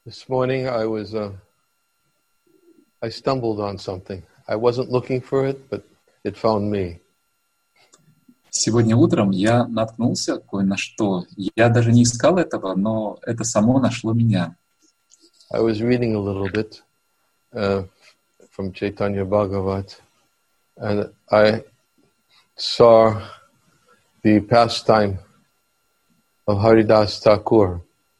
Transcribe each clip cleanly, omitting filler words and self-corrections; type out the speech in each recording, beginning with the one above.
This morning I stumbled on something. I wasn't looking for it, but it found me. Сегодня утром я наткнулся кое на что. Я даже не искал этого, но это само нашло меня. I was reading a little bit from Chaitanya Bhagavat, and I saw the pastime of Haridas Thakur.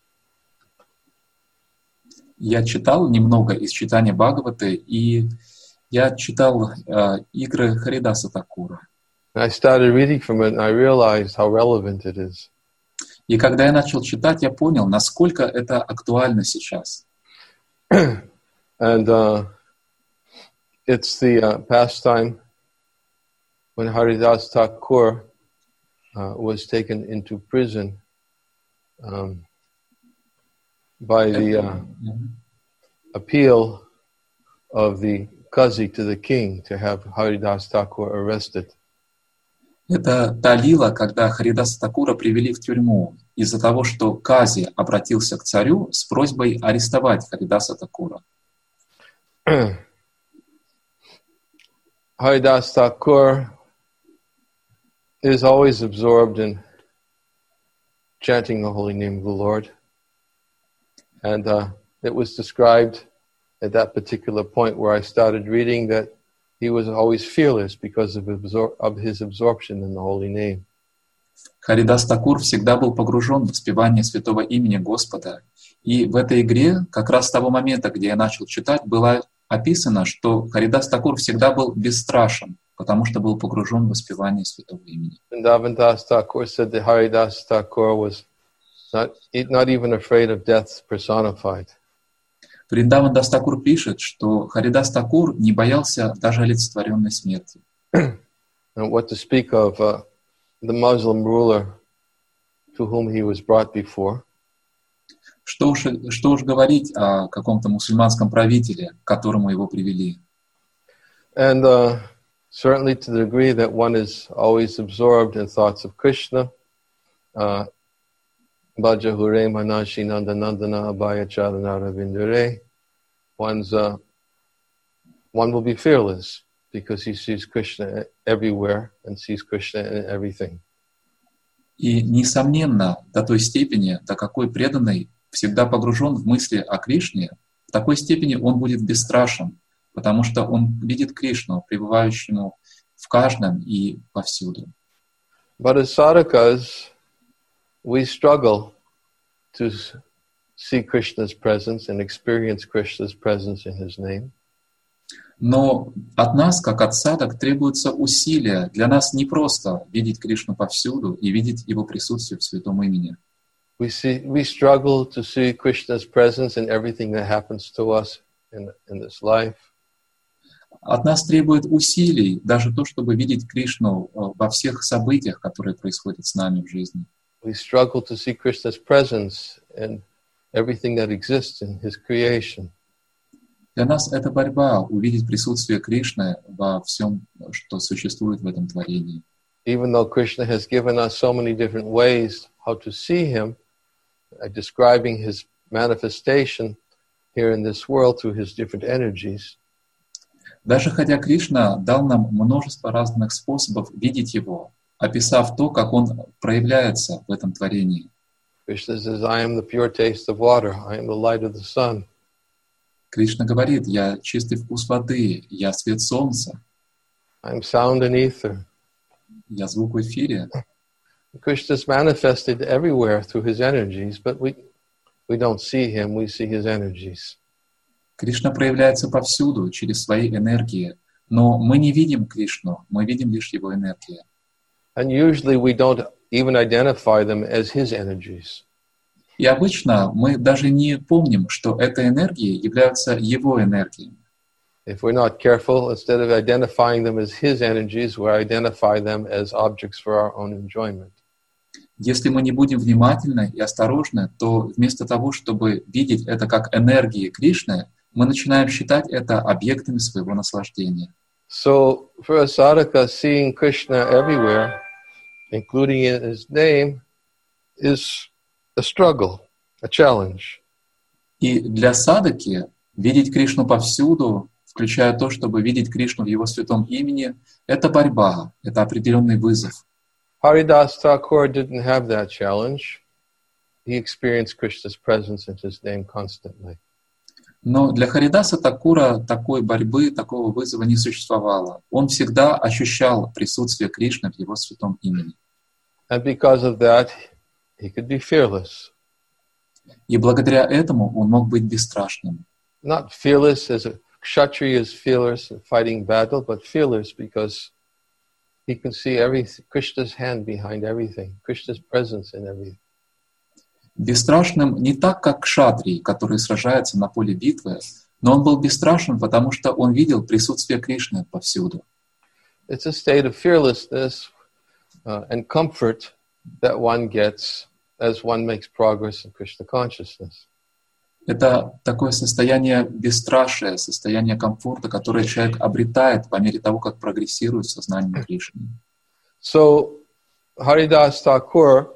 Я читал немного из читания Бхагаваты, и я читал игры Харидаса Такура. I started reading from it, and I realized how relevant it is. И когда я начал читать, я понял, насколько это актуально сейчас. And it's the pastime when Haridas Thakur was taken into prison by the appeal of the Qazi to the king to have Haridas Thakur arrested. Это та лила, когда Харидаса Такура привели в тюрьму из-за того, что Кази обратился к царю с просьбой арестовать Харидаса Такура. Haridas Thakur is always absorbed in chanting the holy name of the Lord. And it was described at that particular point where I started reading that he was always fearless because of his absorption in the holy name. Харидас Такур всегда был погружен в воспевание святого имени Господа. И в этой игре, как раз с того момента, где я начал читать, было описано, что Харидас Такур всегда был бесстрашен, потому что был погружен в воспевание святого имени. Vrindavan Das Thakur said that Haridas Thakur was not even afraid of death personified. Вриндаван Дас Такур пишет, что Харидас Такур не боялся даже олицетворенной смерти. And what to speak of the Muslim ruler to whom he was brought before. Что уж говорить о каком-то мусульманском правителе, к которому его привели. And certainly to the degree that one is always absorbed in thoughts of Krishna, Bhaja Hure Manashi Nandanandana Abhaya Charanara Vindure, one will be fearless because he sees Krishna everywhere and sees Krishna in everything. И, несомненно, до той степени, до какой преданный всегда погружен в мысли о Кришне, в такой степени он будет бесстрашен, потому что он видит Кришну, пребывающему в каждом и повсюду. But as sadhakas, we struggle to see Krishna's presence and experience Krishna's presence in His name. Но от нас, как от садок, требуются усилия. Для нас не просто видеть Кришну повсюду и видеть Его присутствие в святом имени. We struggle to see Krishna's presence in everything that happens to us in this life. От нас требует усилий даже то, чтобы видеть Кришну во всех событиях, которые происходят с нами в жизни. We struggle to see Krishna's presence in everything that exists in His creation. Для нас это борьба увидеть присутствие Кришны во всем, что существует в этом творении. Even though Krishna has given us so many different ways how to see Him, describing His manifestation here in this world through His different energies. Даже хотя Кришна дал нам множество разных способов видеть Его, описав то, как Он проявляется в этом творении. Krishna says, I am the pure taste of water, I am the light of the sun. Кришна говорит, я чистый вкус воды, я свет солнца, I am sound and ether. я звук в эфире. Krishna is manifested everywhere through His energies, but we don't see Him, we see His energies. Кришна проявляется повсюду через свои энергии, но мы не видим Кришну, мы видим лишь Его энергии. And usually we don't even identify them as His energies. И обычно мы даже не помним, что это энергии являются Его энергиями. If we're not careful, instead of identifying them as His energies, we identify them as objects for our own enjoyment. Если мы не будем внимательны и осторожны, то вместо того, чтобы видеть это как энергии Кришны, мы начинаем считать это объектами своего наслаждения. So for a sadhaka, seeing Krishna everywhere, including in His name, is a struggle, a challenge. И для садаки видеть Кришну повсюду, включая то, чтобы видеть Кришну в Его святом имени, это борьба, это определенный вызов. Haridas Thakur didn't have that challenge. He experienced Krishna's presence in his name constantly. Но для Харидаса Такура такой борьбы, такого вызова не существовало. Он всегда ощущал присутствие Кришны в Его святом имени. And because of that, he could be fearless. И благодаря этому он мог быть бесстрашным. Not fearless as a kshatriya is fearless in fighting battle, but fearless because he can see Krishna's hand behind everything, Krishna's presence in everything. Бесстрашным не так, как кшатрий, который сражается на поле битвы, но он был бесстрашен, потому что он видел присутствие Кришны повсюду. It's a state of fearlessness and comfort that one gets as one makes progress in Krishna consciousness. Это такое состояние бесстрашия, состояние комфорта, которое человек обретает по мере того, как прогрессирует сознание Кришны. So, Haridas Thakur,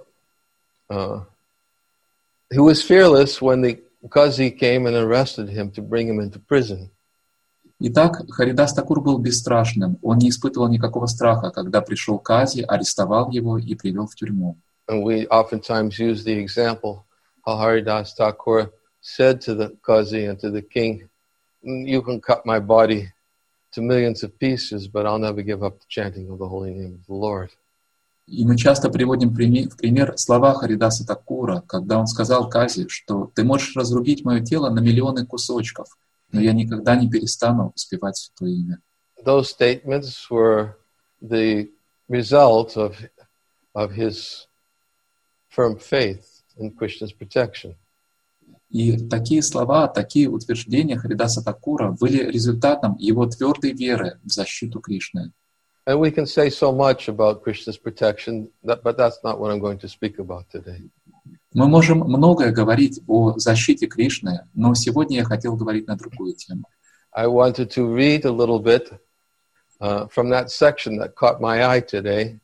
he was fearless when the Qazi came and arrested him to bring him into prison. Итак, Харидас Такур был бесстрашным. Он не испытывал никакого страха, когда пришел Кази, арестовал его и привел в тюрьму. And we oftentimes use the example how Haridas Thakur said to the Qazi and to the king, "You can cut my body to millions of pieces, but I'll never give up the chanting of the holy name of the Lord." И мы часто приводим в пример слова Харидаса Такура, когда он сказал Кази, что «ты можешь разрубить мое тело на миллионы кусочков, но я никогда не перестану воспевать святое имя». Those statements were the result of his firm faith in Krishna's protection. И такие слова, такие утверждения Харидаса Такура были результатом его твердой веры в защиту Кришны. And we can say so much about Krishna's protection, but that's not what I'm going to speak about today. Мы можем многое говорить о защите Кришны, но сегодня я хотел говорить на другую тему. I wanted to read a little bit from that section that caught my eye today.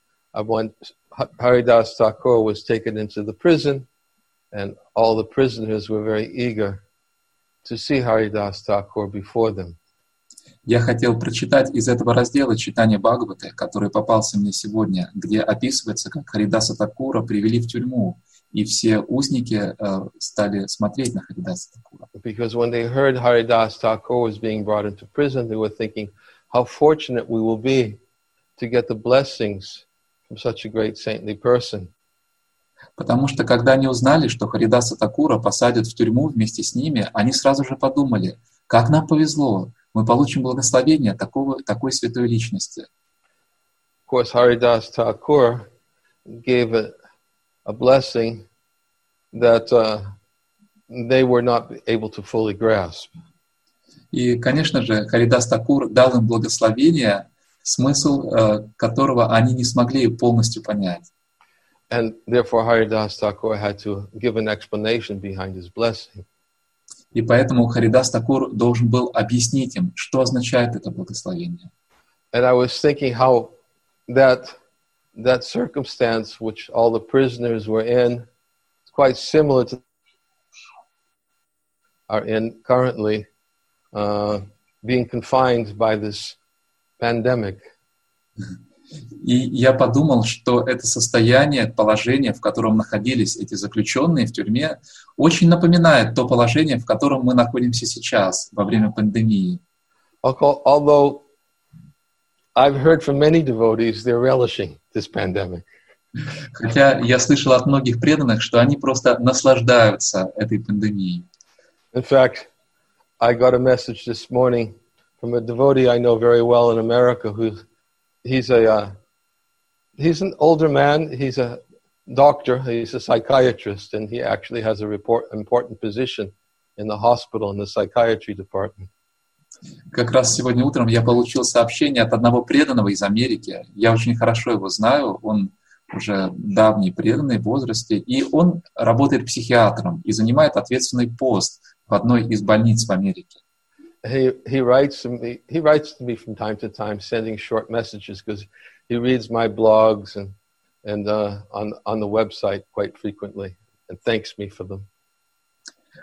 Haridas Thakur was taken into the prison, and all the prisoners were very eager to see Haridas Thakur before them. Я хотел прочитать из этого раздела читания Бхагаваты, который попался мне сегодня, где описывается, как Харидаса Такура привели в тюрьму, и все узники стали смотреть на Харидаса Такура. Because when they heard Haridas Thakur was being brought into prison, they were thinking, how fortunate we will be to get the blessings from such a great saintly person. Потому что, когда они узнали, что Харидаса Такура посадят в тюрьму вместе с ними, они сразу же подумали, как нам повезло, мы получим благословение такой святой личности. Of course, Haridas Thakur gave a blessing that they were not able to fully grasp. И, конечно же, Харидас Такур дал им благословение, смысл которого они не смогли полностью понять. And therefore, Haridas Thakur had to give an explanation behind his blessing. И поэтому Харидас Такур должен был объяснить им, что означает это благословение. And I was thinking how that circumstance which all the prisoners were in is quite similar to are in currently being confined by this pandemic. И я подумал, что это состояние, положение, в котором находились эти заключенные в тюрьме, очень напоминает то положение, в котором мы находимся сейчас, во время пандемии. Although I've heard from many devotees, they're relishing this pandemic. Хотя я слышал от многих преданных, что они просто наслаждаются этой пандемией. In fact, I got a message this morning from a devotee I know very well in America he's an older man, he's a doctor, he's a psychiatrist, and he actually has a important position in the hospital in the psychiatry department. Как раз сегодня утром я получил сообщение от одного преданного из Америки. Я очень хорошо его знаю, он уже давний преданный в возрасте, и он работает психиатром и занимает ответственный пост в одной из больниц в Америке. He writes to me from time to time, sending short messages because he reads my blogs and on the website quite frequently and thanks me for them.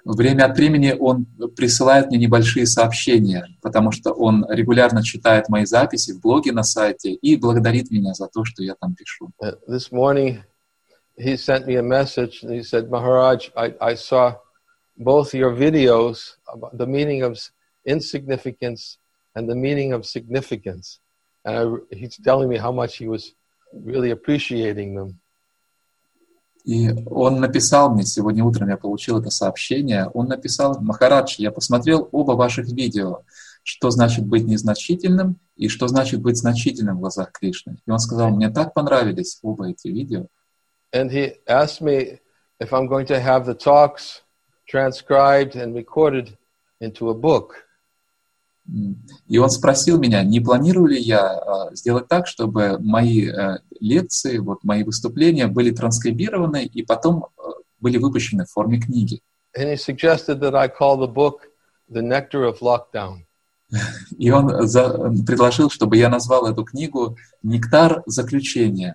Время от времени он присылает мне небольшие сообщения, потому что он регулярно читает мои записи в блоге на сайте и благодарит меня за то, что я там пишу. This morning, he sent me a message and he said, Maharaj, I saw both your videos about the meaning of insignificance and the meaning of significance. And he's telling me how much he was really appreciating them. И он написал мне, сегодня утром я получил это сообщение, он написал: «Махарадж, я посмотрел оба ваших видео, что значит быть незначительным и что значит быть значительным в глазах Кришны». И он сказал: «Мне так понравились оба эти видео». And he asked me if I'm going to have the talks transcribed and recorded into a book. И он спросил меня, не планирую ли я сделать так, чтобы мои лекции, вот мои выступления были транскрибированы и потом были выпущены в форме книги. And he suggested that I call the book The Nectar of Lockdown. И он предложил, чтобы я назвал эту книгу «Нектар заключения».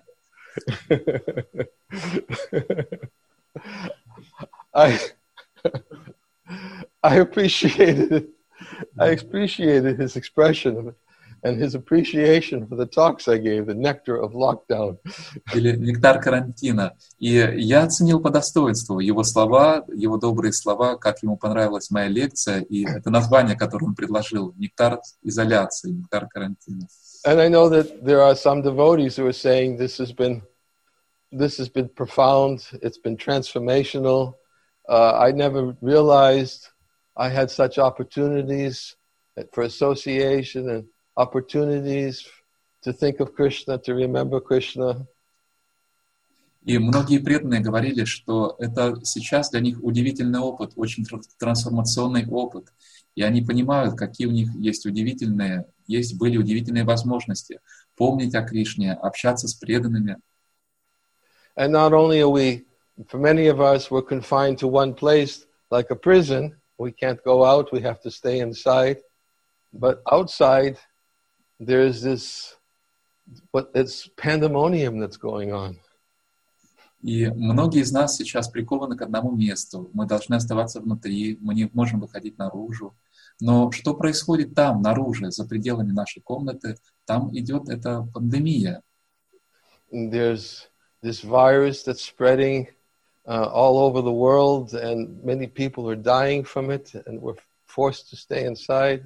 I appreciated it. I appreciated his expression of it and his appreciation for the talks I gave, the nectar of lockdown. Или «Нектар карантина». И я оценил по достоинству его слова, его добрые слова, как ему понравилась моя лекция, и это название, которое он предложил, «Нектар изоляции», «Нектар карантина». And I know that there are some devotees who are saying this has been profound, it's been transformational. I never realized I had such opportunities for association and opportunities to think of Krishna, to remember Krishna. И многие преданные говорили, что это сейчас для них удивительный опыт, очень трансформационный опыт. И они понимают, какие у них были удивительные возможности помнить о Кришне, общаться с преданными. And not only are we, for many of us, we're confined to one place like a prison. We can't go out, we have to stay inside. But outside, there's this pandemonium that's going on. И многие из нас сейчас прикованы к одному месту. Мы должны оставаться внутри, мы не можем выходить наружу. Но что происходит там, наружу, за пределами нашей комнаты, там идет эта пандемия. There's this virus that's spreading all over the world, and many people are dying from it, and we're forced to stay inside.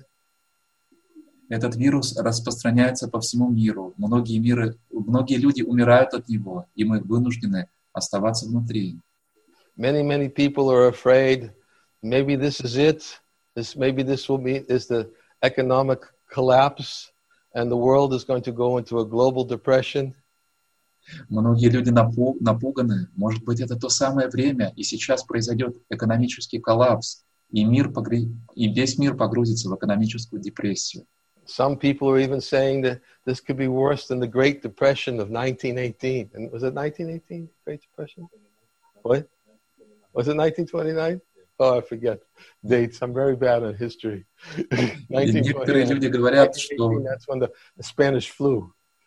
Этот вирус распространяется по всему миру. Многие люди умирают от него, и мы вынуждены оставаться внутри. Many people are afraid. Maybe this is it. Maybe this is the economic collapse, and the world is going to go into a global depression. Многие люди напуганы. Может быть, это то самое время, и сейчас произойдет экономический коллапс, и весь мир погрузится в экономическую депрессию. Some people are even saying that this could be worse than the Great Depression of 1918. And was it 1918, Great Depression? What? Was it 1929? Oh, I forget dates. I'm very bad on history. Некоторые люди говорят, что that's when the Spanish flu.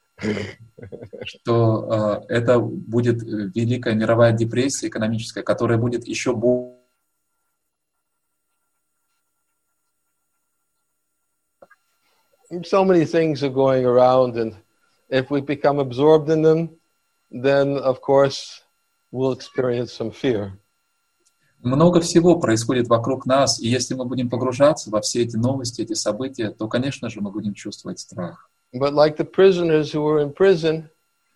Что это будет Великая мировая депрессия экономическая, которая будет еще больше. So many things are going around, and if we become absorbed in them, then, of course, we'll experience some fear. Много всего происходит вокруг нас, и если мы будем погружаться во все эти новости, эти события, то, конечно же, мы будем чувствовать страх. But like the prisoners who were in prison,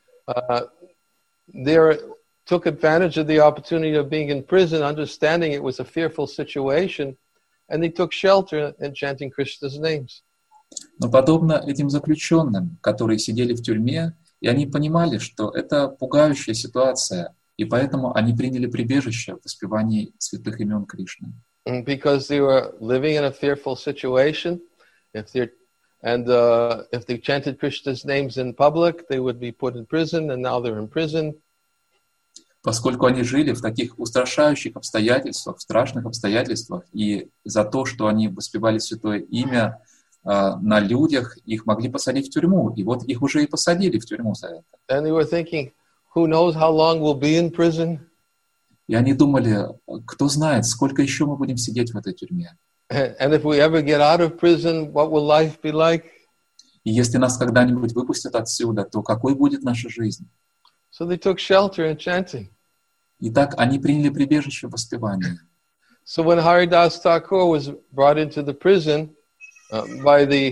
they took advantage of the opportunity of being in prison, understanding it was a fearful situation, and they took shelter in chanting Krishna's names. Но подобно этим заключенным, которые сидели в тюрьме, и они понимали, что это пугающая ситуация, и поэтому они приняли прибежище в воспевании святых имен Кришны. Because they were living in a fearful situation, if they chanted Krishna's names in public, they would be put in prison, and now they're in prison. Поскольку они жили в таких устрашающих обстоятельствах, в страшных обстоятельствах, и за то, что они воспевали святое имя на людях, их могли посадить в тюрьму. И вот их уже и посадили в тюрьму за это. And they were thinking, who knows how long we'll be in prison? И они думали, кто знает, сколько еще мы будем сидеть в этой тюрьме. And if we ever get out of prison, what will life be like? И если нас когда-нибудь выпустят отсюда, то какой будет наша жизнь? So they took shelter in chanting. Итак, они приняли прибежище в воспевании. So when Haridas Thakur was brought into the prison by the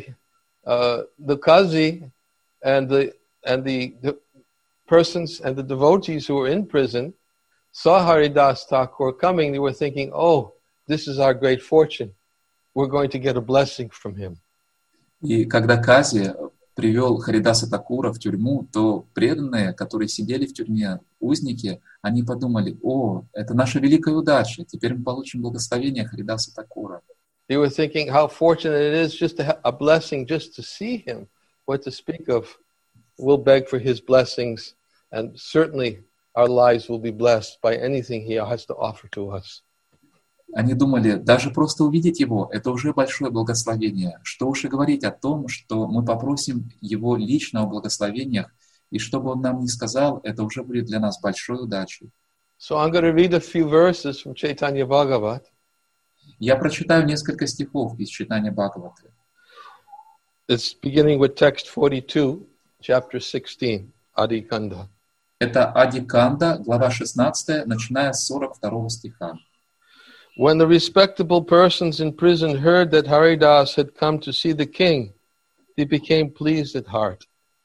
Qazi and the persons and the devotees who were in prison, saw Haridas Thakur coming, they were thinking, oh, this is our great fortune. We're going to get a blessing from him. И когда Кази привел Харидаса Такура в тюрьму, то преданные, которые сидели в тюрьме, узники, они подумали, о, это наша великая удача, теперь мы получим благословение Харидаса Такура. They were thinking how fortunate it is just to have a blessing just to see him. What to speak of, we'll beg for his blessings, and certainly our lives will be blessed by anything he has to offer to us. Они думали, даже просто увидеть его, это уже большое благословение. Что уж и говорить о том, что мы попросим его лично о благословениях, и что бы он нам ни сказал, это уже будет для нас большой удачей. So I'm going to read a few verses from Chaitanya Bhagavat. Я прочитаю несколько стихов из читания Бхагаваты. It's beginning with text 42, chapter 16, Adi Kanda. Это Ади Канда, глава 16, начиная с 42 стиха. When the respectable persons in prison heard that Haridas had come to see the king, they became pleased at heart.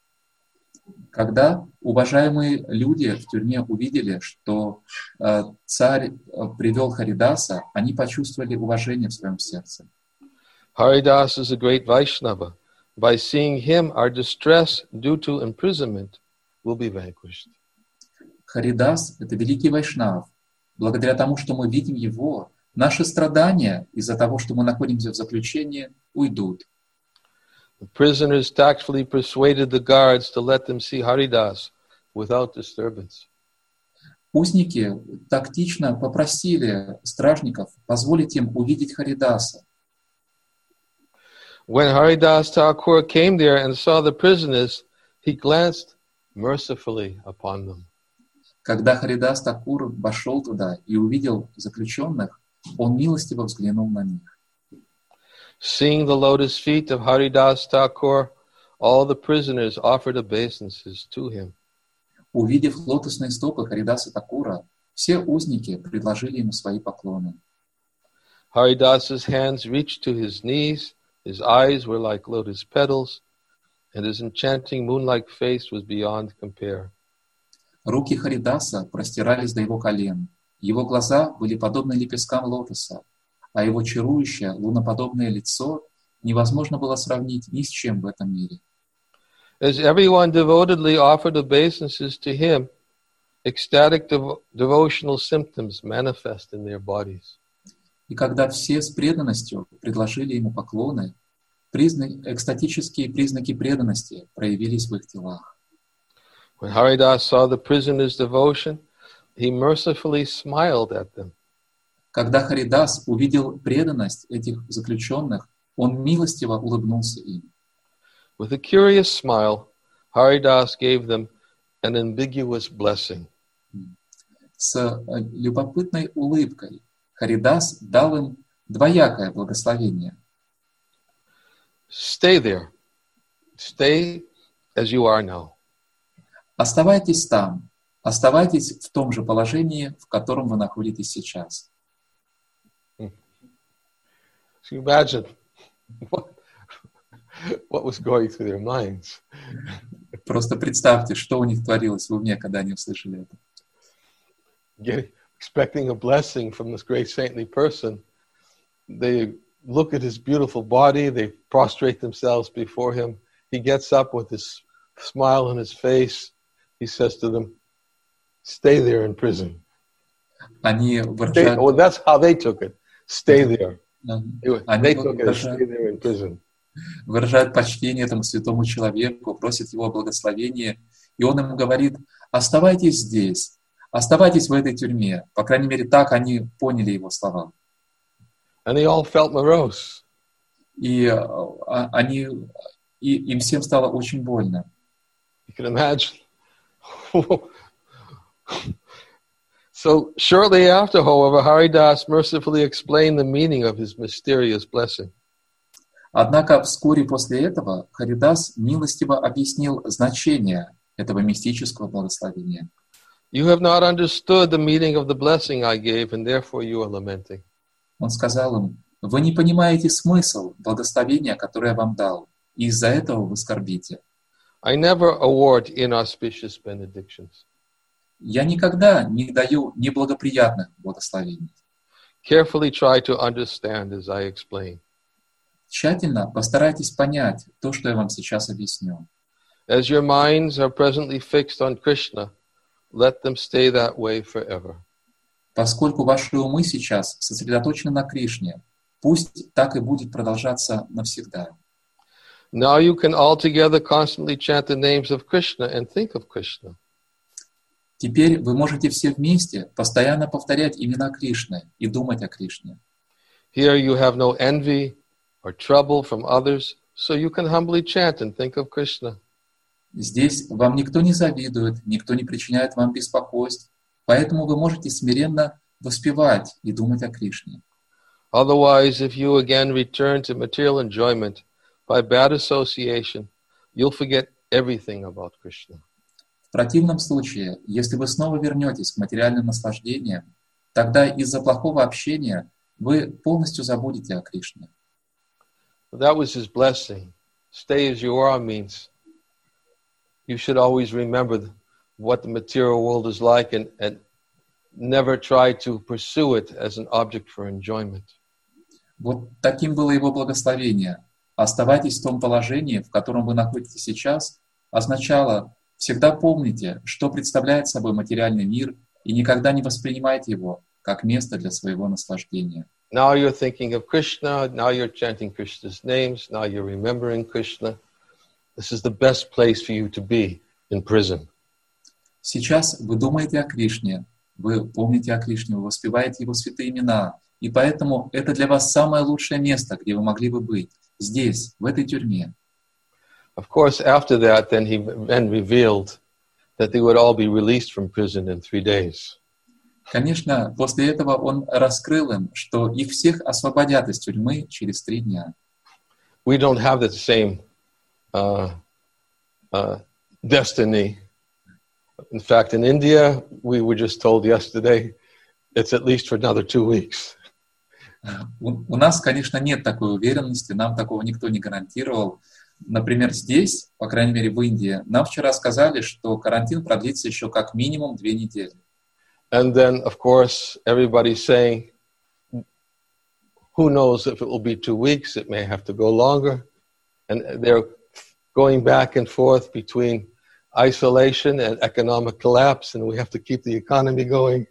Когда уважаемые люди в тюрьме увидели, что царь привел Харидаса, они почувствовали уважение в своем сердце. Haridas is a great Vaishnava. By seeing him, our distress due to imprisonment will be vanquished. Харидас — это великий вайшнав. Благодаря тому, что мы видим его, наши страдания из-за того, что мы находимся в заключении, уйдут. The prisoners tactfully persuaded the guards to let them see Haridas without disturbance. Узники тактично попросили стражников позволить им увидеть Харидаса. When Haridas Thakur came there and saw the prisoners, he glanced mercifully upon them. Когда Харидас Такур вошел туда и увидел заключенных, он милостиво взглянул на них. Seeing the lotus feet of Haridas Thakur, all the prisoners offered obeisances to him. Увидев лотосные стопы Харидаса Такура, все узники предложили ему свои поклоны. Haridas's hands reached to his knees, his eyes were like lotus petals, and his enchanting moon-like face was beyond compare. Руки Харидаса простирались до его колен, его глаза были подобны лепесткам лотоса, а его чарующее луноподобное лицо невозможно было сравнить ни с чем в этом мире. As everyone devotedly offered obeisances to him, ecstatic devotional symptoms manifest in their bodies. И когда все с преданностью предложили ему поклоны, экстатические признаки преданности проявились в их телах. When Haridas saw the prisoners' devotion, he mercifully smiled at them. Когда Харидас увидел преданность этих заключенных, он милостиво улыбнулся им. With a curious smile, Haridas gave them an ambiguous blessing. С любопытной улыбкой Харидас дал им двоякое благословение. Stay there. Stay as you are now. Оставайтесь там, оставайтесь в том же положении, в котором вы находитесь сейчас. So imagine what was going through their minds. Просто представьте, что у них творилось в уме, когда они услышали это. Expecting a blessing from this great saintly person, they look at his beautiful body, they prostrate themselves before him. He gets up with his smile on his face. He says to them, stay there in prison. Они выражают... Well, that's how they took it. Stay there. Они They took it as stay there in prison. Выражают почтение этому святому человеку, просят его о благословении, и он им говорит, оставайтесь здесь, оставайтесь в этой тюрьме. По крайней мере, так они поняли его слова. And they all felt morose. И им всем стало очень больно. You can imagine So shortly after, however, Haridas mercifully explained the meaning of his mysterious blessing. Однако вскоре после этого Харидас милостиво объяснил значение этого мистического благословения. You have not understood the meaning of the blessing I gave, and therefore you are lamenting. Он сказал им: «Вы не понимаете смысл благословения, которое я вам дал, и из-за этого вы скорбите. I never award inauspicious benedictions. Я никогда не даю неблагоприятных благословений. Carefully try to understand as I explain. Тщательно постарайтесь понять то, что я вам сейчас объясню. As your minds are presently fixed on Krishna, let them stay that way forever. Поскольку ваши умы сейчас сосредоточены на Кришне, пусть так и будет продолжаться навсегда. Now you can all together constantly chant the names of Krishna and think of Krishna. Теперь вы можете все вместе постоянно повторять имена Кришны и думать о Кришне. Here you have no envy or trouble from others, so you can humbly chant and think of Krishna. Здесь вам никто не завидует, никто не причиняет вам беспокойств, поэтому вы можете смиренно воспевать и думать о Кришне. Otherwise, if you again return to material enjoyment by bad association, you'll forget everything about Krishna. В противном случае, если вы снова вернетесь к материальным наслаждениям, тогда из-за плохого общения вы полностью забудете о Кришне. That was his blessing. Stay as you are means you should always remember what the material world is like and never try to pursue it as an object for enjoyment. Вот таким было его благословение. Оставайтесь в том положении, в котором вы находитесь сейчас, означало: всегда помните, что представляет собой материальный мир, и никогда не воспринимайте его как место для своего наслаждения. Now you're thinking of Krishna, now you're chanting Krishna's names, now you're remembering Krishna. This is the best place for you to be in prison. Сейчас вы думаете о Кришне, вы помните о Кришне, вы воспеваете его святые имена, и поэтому это для вас самое лучшее место, где вы могли бы быть, здесь, в этой тюрьме. Of course, after that, then he then revealed that they would all be released from prison in 3 days. Конечно, после этого он раскрыл им, что их всех освободят из тюрьмы через 3 дня. We don't have the same destiny. In fact, in India, we were just told yesterday, it's at least for another 2 weeks. У нас, конечно, нет такой уверенности, нам такого никто не гарантировал. Например, здесь, по крайней мере в Индии, нам вчера сказали, что карантин продлится еще как минимум 2 недели. And then, of course, everybody's saying, who knows if it will be 2 weeks, it may have to go longer. And they're going back and forth between isolation and economic collapse, and we have to keep the economy going.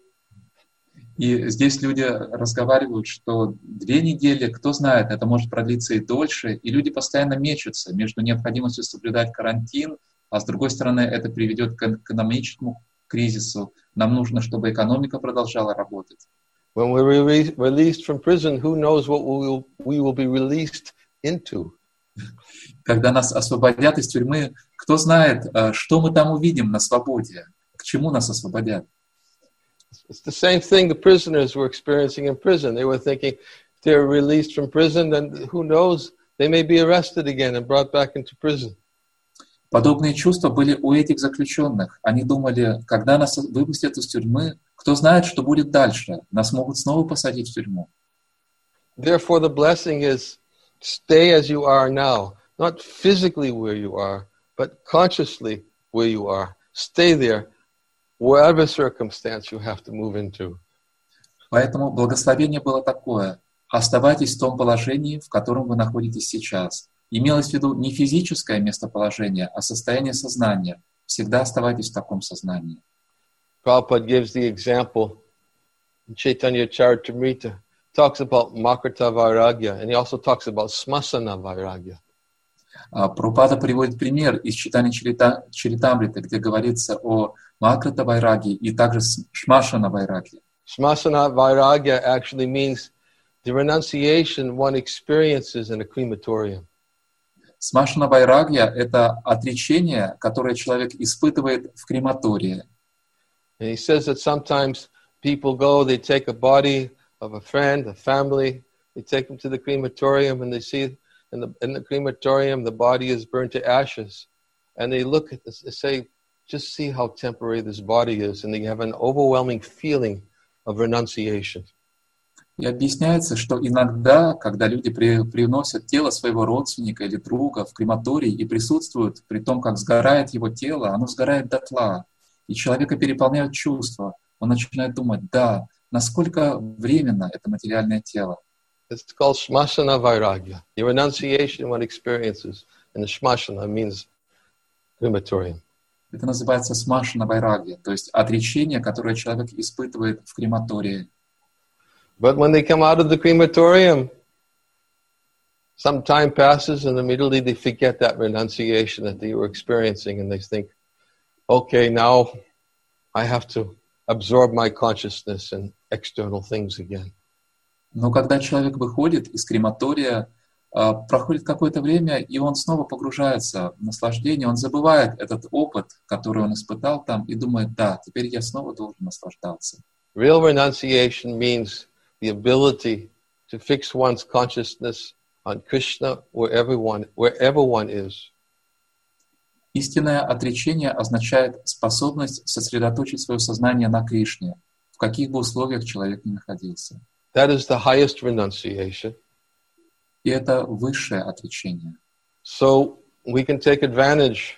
И здесь люди разговаривают, что 2 недели, кто знает, это может продлиться и дольше, и люди постоянно мечутся между необходимостью соблюдать карантин, а с другой стороны это приведет к экономическому кризису. Нам нужно, чтобы экономика продолжала работать. When we're released from prison, who knows what we will be released into? Когда нас освободят из тюрьмы, кто знает, что мы там увидим на свободе, к чему нас освободят. It's the same thing the prisoners were experiencing in prison. They were thinking, if they're released from prison, then who knows, they may be arrested again and brought back into prison. Подобные чувства были у этих заключенных. Они думали, когда нас выпустят из тюрьмы, кто знает, что будет дальше. Нас могут снова посадить в тюрьму. Therefore, the blessing is stay as you are now, not physically where you are, but consciously where you are. Stay there, whatever circumstance you have to move into. Поэтому благословение было такое: оставайтесь в том положении, в котором вы находитесь сейчас. Имелось в виду не физическое местоположение, а состояние сознания. Всегда оставайтесь в таком сознании. Prabhupada gives the example in Chaitanya Charitamrita, talks about Makrita Vairagya, and he also talks about Smasana Vairagya. Прабхупада приводит пример из читания Чаритамриты, где говорится о Макрита Вайраги и также Шмашана Вайраги. Smasana Vairagya actually means the renunciation one experiences in a crematorium. Смашана Вайрагья — это отречение, которое человек испытывает в крематории. And he says that sometimes people go, they take a body of a friend, a family, they take them to the crematorium, and they see in the crematorium the body is burned to ashes. And they look at this, they say, just see how temporary this body is, and they have an overwhelming feeling of renunciation. И объясняется, что иногда, когда люди приносят тело своего родственника или друга в крематорий и присутствуют при том, как сгорает его тело, оно сгорает дотла, и человека переполняют чувства. Он начинает думать, да, насколько временно это материальное тело. It's called Shmashana Vairagya. The renunciation one experiences in the Shmashana means crematorium. Это называется смашана вайрагья, то есть отречение, которое человек испытывает в крематории. But when they come out of the crematorium, some time passes and immediately they forget that renunciation that they were experiencing, and they think, okay, now I have to absorb my consciousness in external things again. Но когда человек выходит из крематория, проходит какое-то время, и он снова погружается в наслаждение, он забывает этот опыт, который он испытал там, и думает, да, теперь я снова должен наслаждаться. Real renunciation means the ability to fix one's consciousness on Krishna wherever one is. Истинное отречение означает способность сосредоточить свое сознание на Кришне, в каких бы условиях человек ни находился. That is the highest renunciation. И это высшее отречение. So we can take advantage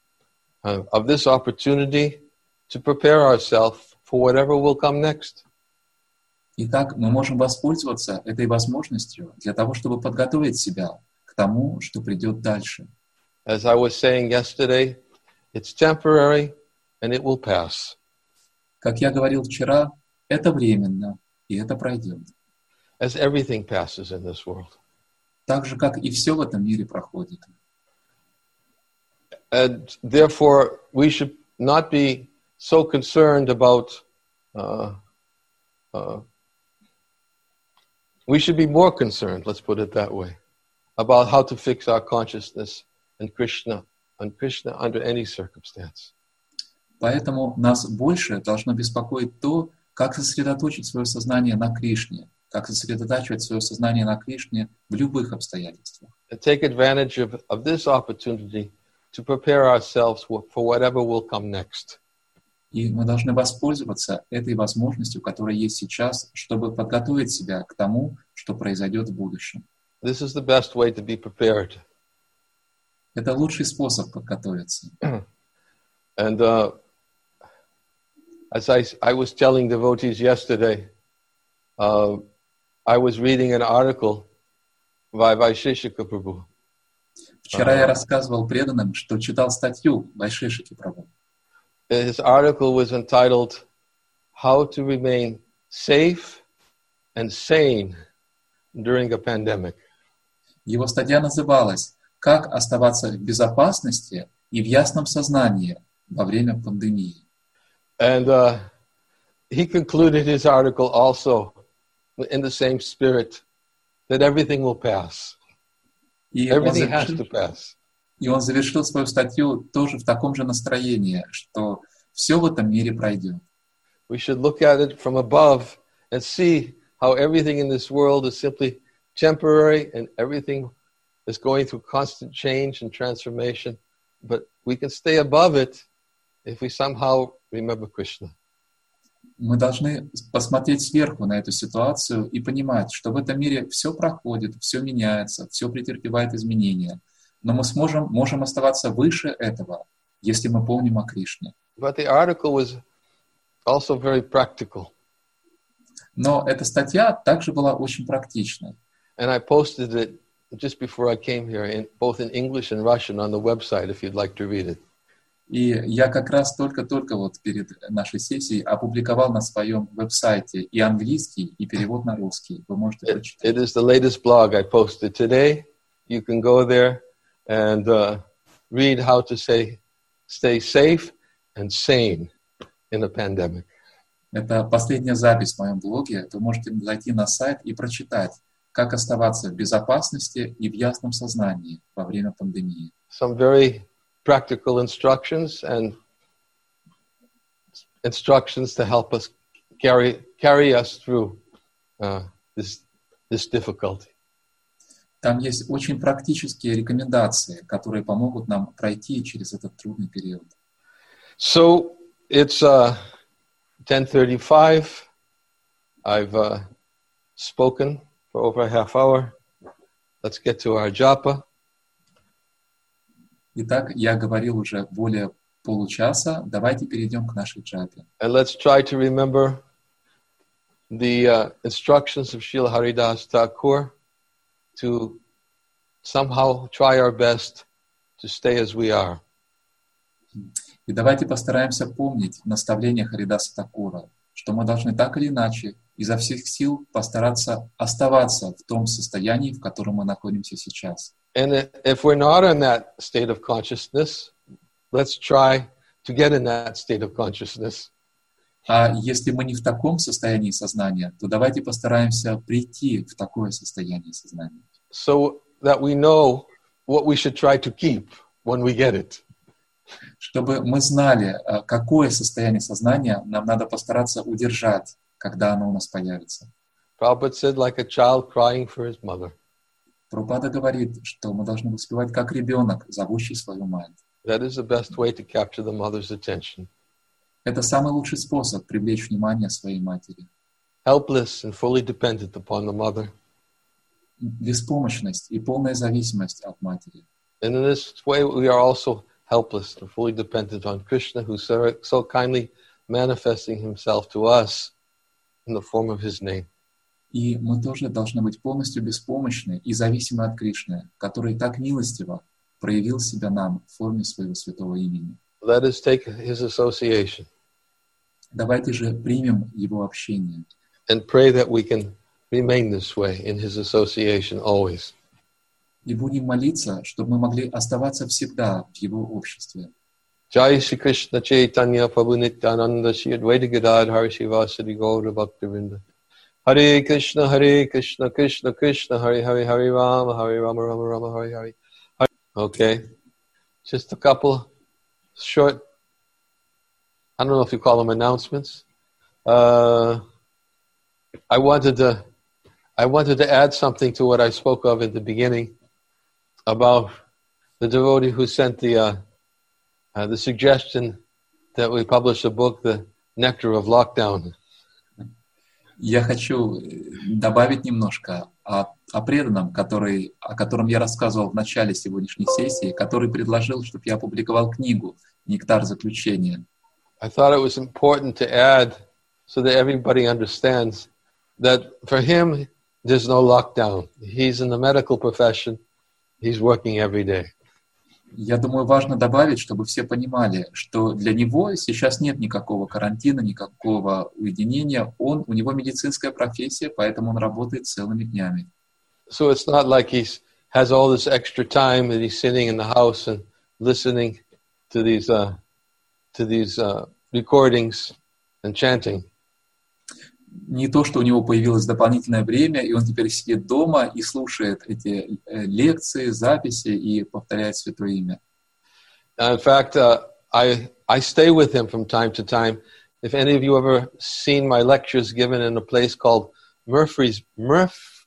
of this opportunity to prepare ourselves for whatever will come next. Итак, мы можем воспользоваться этой возможностью для того, чтобы подготовить себя к тому, что придет дальше. As I was saying yesterday, it's temporary and it will pass. Как я говорил вчера, это временно, и это пройдет. As everything passes in this world. Так же, как и все в этом мире проходит. And therefore, we should not be so concerned about we should be more concerned, let's put it that way, about how to fix our consciousness on Krishna under any circumstance. Поэтому нас больше должно беспокоить то, как сосредоточить свое сознание на Кришне, как сосредотачивать свое сознание на Кришне в любых обстоятельствах. And take advantage of this opportunity to prepare ourselves for whatever will come next. И мы должны воспользоваться этой возможностью, которая есть сейчас, чтобы подготовить себя к тому, что произойдет в будущем. This is the best way to be prepared. Это лучший способ подготовиться. And as I was telling devotees yesterday, I was reading an article by Vaisheshika Prabhu. Вчера я рассказывал преданным, что читал статью Вайшешики Прабху. His article was entitled "How to Remain Safe and Sane During a Pandemic." Его статья называлась «Как оставаться в безопасности и в ясном сознании во время пандемии». And he concluded his article also in the same spirit that everything will pass. Everything has to pass. И он завершил свою статью тоже в таком же настроении, что все в этом мире пройдет. We should look at it from above and see how everything in this world is simply temporary and everything is going through constant change and transformation. But we can stay above it if we somehow remember Krishna. Мы должны посмотреть сверху на эту ситуацию и понимать, что в этом мире все проходит, все меняется, все претерпевает изменения. Но мы можем оставаться выше этого, если мы помним о Кришне. But the article was also very practical. Но эта статья также была очень практичной. And I posted it just before I came here, both in English and Russian on the website, if you'd like to read it. И я как раз только вот перед нашей сессией опубликовал на своем веб-сайте и английский, и перевод на русский. Вы можете прочитать. It is the latest blog I posted today. You can go there and read how to stay safe and sane in a pandemic. Это последняя запись в моем блоге. Вы можете зайти на сайт и прочитать, как оставаться в безопасности и в ясном сознании во время пандемии. Some very practical instructions and instructions to help us carry us through this difficulty. Там есть очень практические рекомендации, которые помогут нам пройти через этот трудный период. So it's 10:35. I've spoken for over a half hour. Let's get to our japa. Итак, я говорил уже более получаса. Давайте перейдем к нашей джапе. And let's try to remember the instructions of Srila Haridas Thakur to somehow try our best to stay as we are. И давайте постараемся помнить наставления Харидаса Такура, что мы должны так или иначе изо всех сил постараться оставаться в том состоянии, в котором мы находимся сейчас. And if we're not in that state of consciousness, let's try to get in that state of consciousness. А если мы не в таком состоянии сознания, то давайте постараемся прийти в такое состояние сознания. So that we know what we should try to keep when we get it. Чтобы мы знали, какое состояние сознания нам надо постараться удержать, когда оно у нас появится. Prabhupada said, like a child crying for his mother. Прабхупада говорит, что мы должны воспевать как ребенок, зовущий свою мать. That is the best way to capture the mother's attention. Это самый лучший способ привлечь внимание своей матери. Helpless and fully dependent upon the mother. Беспомощность и полная зависимость от матери. And in this way, we are also helpless and fully dependent on Krishna, who's so kindly manifesting himself to us in the form of his name. И мы тоже должны быть полностью беспомощны и зависимы от Кришны, который так милостиво проявил себя нам в форме своего святого имени. Let us take his association. Давайте же примем его общение. And pray that we can remain this way in his association always. И будем молиться, чтобы мы могли оставаться всегда в его обществе. Jai Shri Krishna Chaitanya Prabhu Nityananda Shri Advaita Gadadhar Shivasadi Gaura Bhaktivinoda. Hare Krishna Krishna Krishna Hare Hare Hare Rama Rama Rama Hare Hare. Okay, just a couple short, I don't know if you call them announcements. I wanted to add something to what I spoke of at the beginning about the devotee who sent the suggestion that we publish a book, The Nectar of Lockdown. Я хочу добавить немножко о преданном, о котором я рассказывал в начале сегодняшней сессии, который предложил, чтобы я опубликовал книгу «Нектар заключения». I thought it was important to add so that everybody understands that for him, there's no lockdown. He's in the medical profession. He's working every day. Я думаю, важно добавить, чтобы все понимали, что для него сейчас нет никакого карантина, никакого уединения. У него медицинская профессия, поэтому он работает целыми днями. So it's not like he has all this extra time that he's sitting in the house and listening to these recordings and chanting. Не то, что у него появилось дополнительное время, и он теперь сидит дома и слушает эти лекции, записи и повторяет Святое Имя. In fact, I stay with him from time to time. If any of you ever seen my lectures given in a place called Murfreesboro,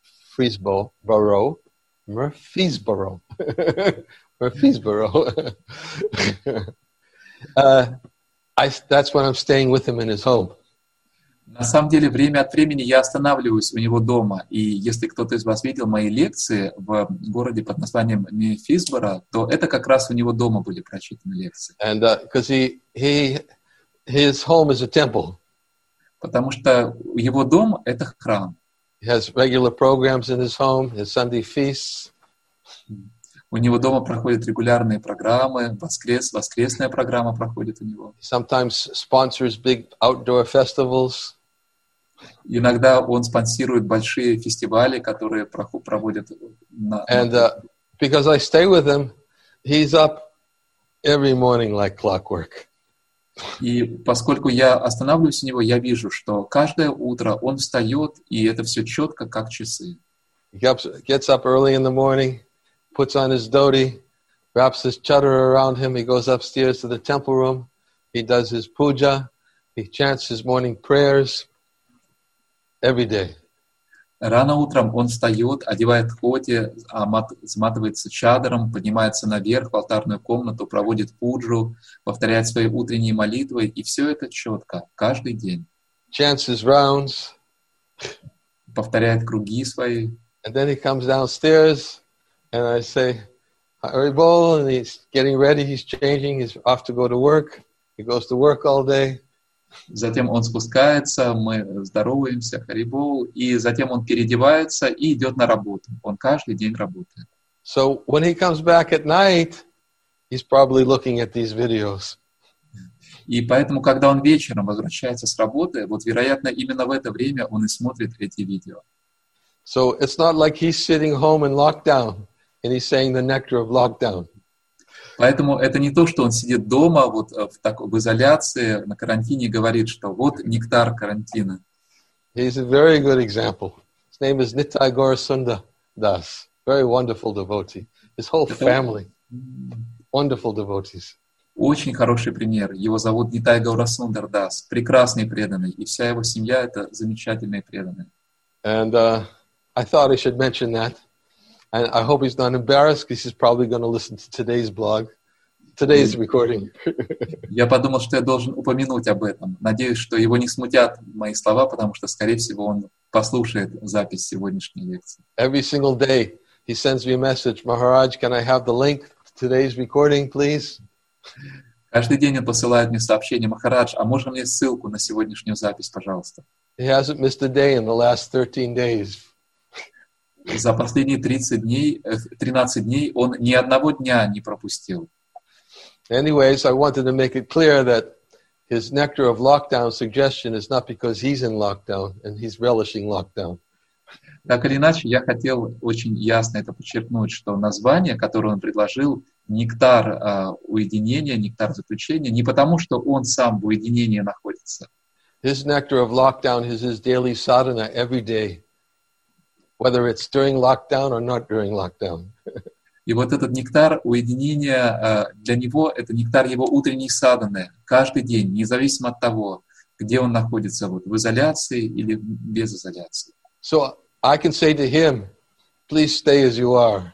that's when I'm staying with him in his home. На самом деле, время от времени я останавливаюсь у него дома, и если кто-то из вас видел мои лекции в городе под названием Мефисборо, то это как раз у него дома были прочитаны лекции. And because his home is a temple. Потому что его дом — это храм. He has regular programs in his home, his Sunday feasts. У него дома проходят регулярные программы, воскресная программа проходит у него. Sometimes sponsors big outdoor festivals. Иногда он спонсирует большие фестивали, которые проводят And because I stay with him, he's up every morning like clockwork. И поскольку я останавливаюсь у него, я вижу, что каждое утро он встает, и это все четко, как часы. He gets up early in the morning, puts on his dhoti, wraps his chadar around him. He goes upstairs to the temple room. He does his puja. He chants his morning prayers. every day. Рано утром он встает, одевает хоти, заматывается чадром, поднимается наверх в алтарную комнату, проводит пуджу, повторяет свои утренние молитвы, и все это четко, каждый день. Chants his rounds. Повторяет круги свои. And then he comes downstairs, and I say, Haribol, and he's getting ready, he's changing, he's off to go to work. He goes to work all day. Затем он спускается, мы здороваемся, Харибол, и затем он переодевается и идет на работу. Он каждый день работает. So when he comes back at night, he's probably looking at these videos. И поэтому, когда он вечером возвращается с работы, вот, вероятно, именно в это время он и смотрит эти видео. So it's not like he's sitting home in lockdown and he's saying the nectar of lockdown. Поэтому это не то, что он сидит дома вот в изоляции, на карантине, и говорит, что вот нектар карантина. He's a very good example. His name is Nitai Gaurasunda Das. Very wonderful devotee. His whole family, wonderful devotees. Очень хороший пример. Его зовут Нитай Гаурасундар Дас. Прекрасный преданный. И вся его семья — это замечательные преданные. And I thought I should mention that. And I hope he's not embarrassed because he's probably going to listen to today's blog, today's recording. Я подумал, что я должен упомянуть об этом. Надеюсь, что его не смутят мои слова, потому что, скорее всего, он послушает запись сегодняшней лекции. Every single day he sends me a message, Maharaj, can I have the link to today's recording, please? Каждый день он посылает мне сообщение: Махарадж, а можно мне ссылку на сегодняшнюю запись, пожалуйста? He hasn't missed a day in the last 13 days. За последние 13 дней он ни одного дня не пропустил. Anyways, I wanted to make it clear that his nectar of lockdown suggestion is not because he's in lockdown and he's relishing lockdown. Так или иначе, я хотел очень ясно это подчеркнуть, что название, которое он предложил, нектар уединения, нектар заключения, не потому, что он сам в уединении находится. His nectar of lockdown is his daily sadhana every day, whether it's during lockdown or not during lockdown. И вот этот нектар уединения, для него это нектар его утренней садханы, каждый день, независимо от того, где он находится, вот, в изоляции или без изоляции. So I can say to him, please stay as you are.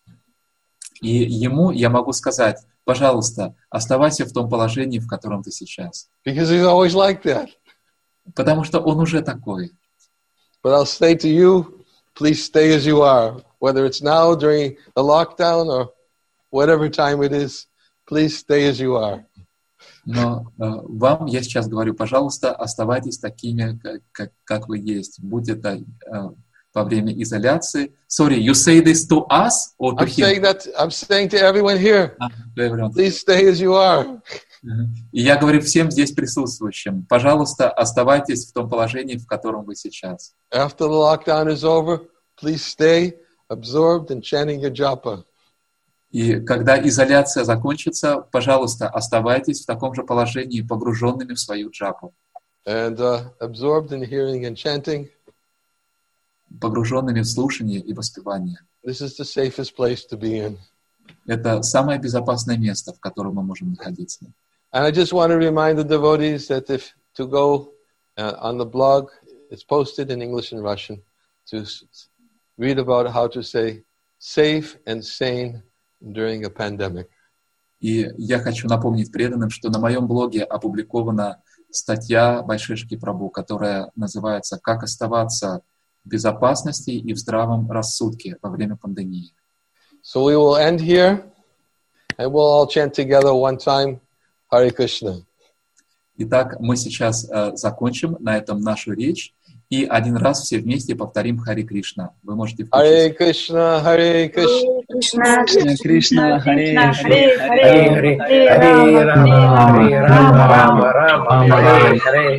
И ему я могу сказать: пожалуйста, оставайся в том положении, в котором ты сейчас. Because he's always like that. Потому что он уже такой. But I'll say to you, please stay as you are. Whether it's now during the lockdown or whatever time it is, please stay as you are. Но вам я сейчас говорю: пожалуйста, оставайтесь такими, как вы есть. Будь это во время изоляции. Sorry, you say this to us or to him? I'm saying to everyone here, please stay as you are. И я говорю всем здесь присутствующим: пожалуйста, оставайтесь в том положении, в котором вы сейчас. After the lockdown is over, please stay absorbed in chanting your japa. И когда изоляция закончится, пожалуйста, оставайтесь в таком же положении, погруженными в свою джапу. And absorbed in hearing and chanting. Погруженными в слушание и воспевание. This is the safest place to be in. Это самое безопасное место, в котором мы можем находиться. And I just want to remind the devotees that if to go on the blog, it's posted in English and Russian, to read about how to say safe and sane during a pandemic. И я хочу напомнить преданным, что на моем блоге опубликована статья Вайшешки Прабху, которая называется «Как оставаться в безопасности и в здравом рассудке во время пандемии». So we will end here, and we'll all chant together one time, Hare Krishna. Итак, мы сейчас закончим на этом нашу речь, и один раз все вместе повторим Харе Кришна. Вы можете включить. Харе Кришна, Харе Кришна, Кришна Кришна, Харе Харе Харе, Харе Рама, Харе Рама, Рама Рама, Харе Харе,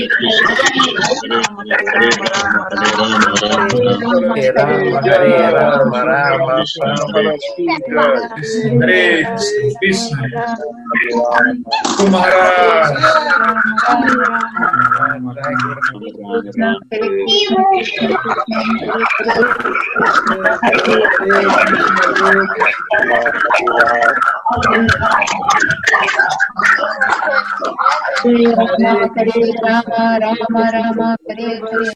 Харе Рама, Рама, Hare Krishna, Maharaj. Hare Rama, Rama Rama, Hare Hare.